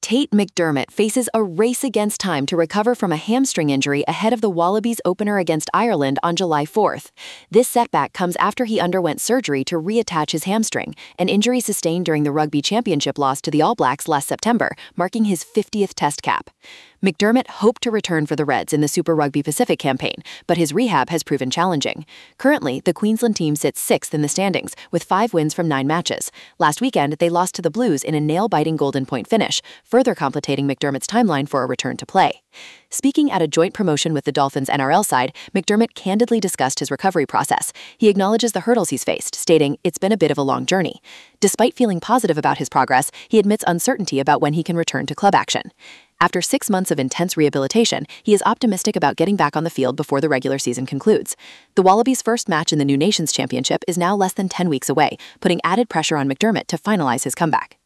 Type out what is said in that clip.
Tate McDermott faces a race against time to recover from a hamstring injury ahead of the Wallabies opener against Ireland on July 4th. This setback comes after he underwent surgery to reattach his hamstring, an injury sustained during the Rugby Championship loss to the All Blacks last September, marking his 50th Test cap. McDermott hoped to return for the Reds in the Super Rugby Pacific campaign, but his rehab has proven challenging. Currently, the Queensland team sits 6th in the standings, with 5 wins from 9 matches. Last weekend, they lost to the Blues in a nail-biting golden point finish, further complicating McDermott's timeline for a return to play. Speaking at a joint promotion with the Dolphins NRL side, McDermott candidly discussed his recovery process. He acknowledges the hurdles he's faced, stating, "It's been a bit of a long journey." Despite feeling positive about his progress, he admits uncertainty about when he can return to club action. After 6 months of intense rehabilitation, he is optimistic about getting back on the field before the regular season concludes. The Wallabies' first match in the New Nations Championship is now less than 10 weeks away, putting added pressure on McDermott to finalize his comeback.